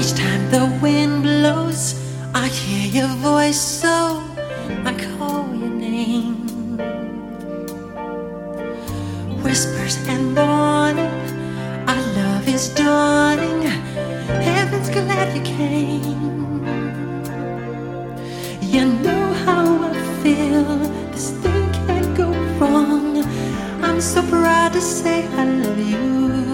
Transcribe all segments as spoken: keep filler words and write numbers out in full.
Each time the wind blows, I hear your voice, so I call your name. Whispers and warning, our love is dawning. Heaven's glad you came. You know how I feel, this thing can't go wrong. I'm so proud to say I love you.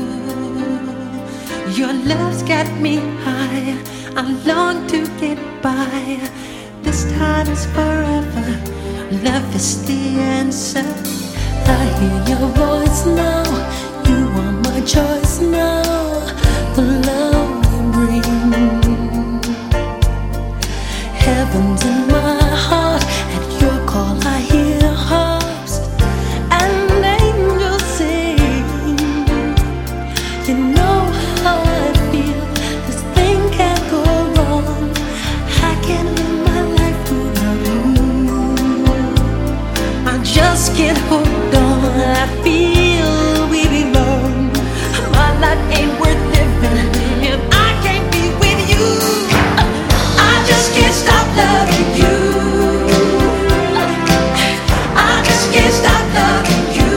Your love's got me high, I long to get by. This time is forever, love is the answer. I hear your voice now, you are my choice now. The love you bring, heaven's in my heart. At your call I hear harps and angels sing. You know how I feel, this thing can't go wrong. I can't live my life without you. I just can't hold on, I feel we belong. My life ain't worth living if I can't be with you. I just can't stop loving you. I just can't stop loving you.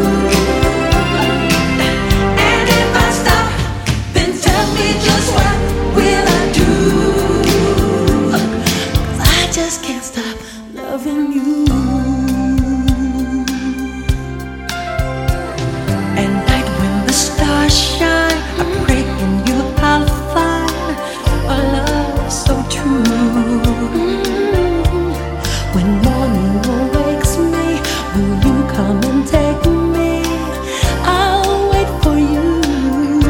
And if I stop, then tell me just what will I do? 'Cause I just can't stop loving you. At night when the stars shine, I pray in you I'll find a love so true. When morning awakes me, will you come and take me?